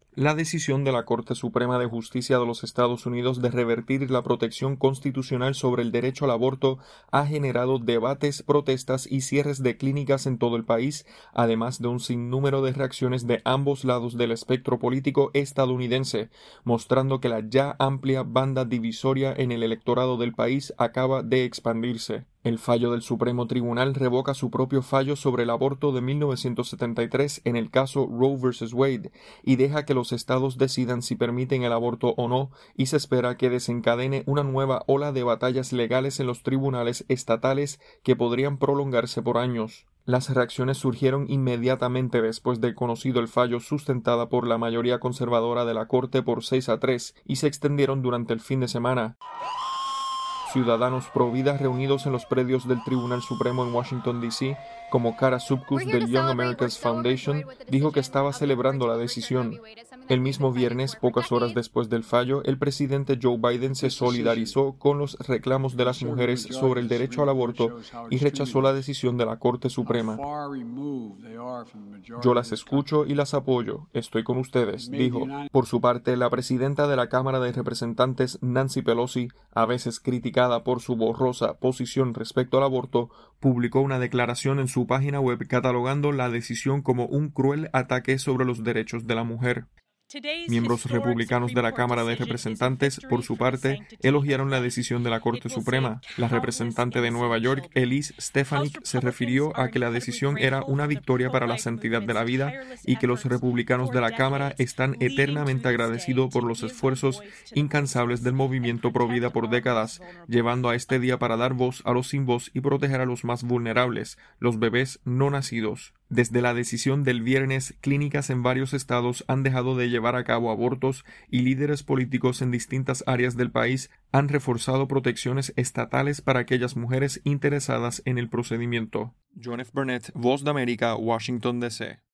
La decisión de la Corte Suprema de Justicia de los Estados Unidos de revertir la protección constitucional sobre el derecho al aborto ha generado debates, protestas y cierres de clínicas en todo el país, además de un sinnúmero de reacciones de ambos lados del espectro político estadounidense, mostrando que la ya amplia banda divisoria en el electorado del país acaba de expandirse. El fallo del Supremo Tribunal revoca su propio fallo sobre el aborto de 1973 en el caso Roe vs. Wade y deja que los estados decidan si permiten el aborto o no, y se espera que desencadene una nueva ola de batallas legales en los tribunales estatales que podrían prolongarse por años. Las reacciones surgieron inmediatamente después de conocido el fallo sustentada por la mayoría conservadora de la Corte por 6-3 y se extendieron durante el fin de semana. Ciudadanos pro vida reunidos en los predios del Tribunal Supremo en Washington, D.C., como Kara Subkus del Young America's Foundation, dijo que estaba celebrando la decisión. El mismo viernes, pocas horas después del fallo, el presidente Joe Biden se solidarizó con los reclamos de las mujeres sobre el derecho al aborto y rechazó la decisión de la Corte Suprema. Yo las escucho y las apoyo. Estoy con ustedes, dijo. Por su parte, la presidenta de la Cámara de Representantes, Nancy Pelosi, a veces criticada por su borrosa posición respecto al aborto, publicó una declaración en su página web catalogando la decisión como un cruel ataque sobre los derechos de la mujer. Miembros republicanos de la Cámara de Representantes, por su parte, elogiaron la decisión de la Corte Suprema. La representante de Nueva York, Elise Stefanik, se refirió a que la decisión era una victoria para la santidad de la vida y que los republicanos de la Cámara están eternamente agradecidos por los esfuerzos incansables del movimiento pro vida por décadas, llevando a este día para dar voz a los sin voz y proteger a los más vulnerables, los bebés no nacidos. Desde la decisión del viernes, clínicas en varios estados han dejado de llevar a cabo abortos y líderes políticos en distintas áreas del país han reforzado protecciones estatales para aquellas mujeres interesadas en el procedimiento. John F. Burnett, Voz de América, Washington, D.C.